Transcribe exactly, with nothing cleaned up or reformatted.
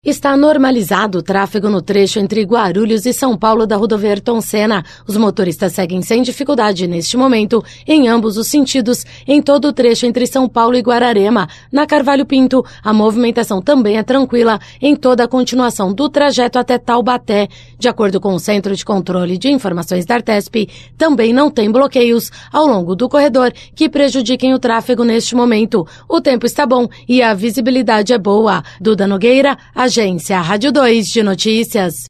Está normalizado o tráfego no trecho entre Guarulhos e São Paulo da rodovia Ayrton Senna. Os motoristas seguem sem dificuldade neste momento em ambos os sentidos em todo o trecho entre São Paulo e Guararema. Na Carvalho Pinto, a movimentação também é tranquila em toda a continuação do trajeto até Taubaté. De acordo com o Centro de Controle de Informações da Artesp, também não tem bloqueios ao longo do corredor que prejudiquem o tráfego neste momento. O tempo está bom e a visibilidade é boa. Duda Nogueira, Agência Rádio dois de Notícias.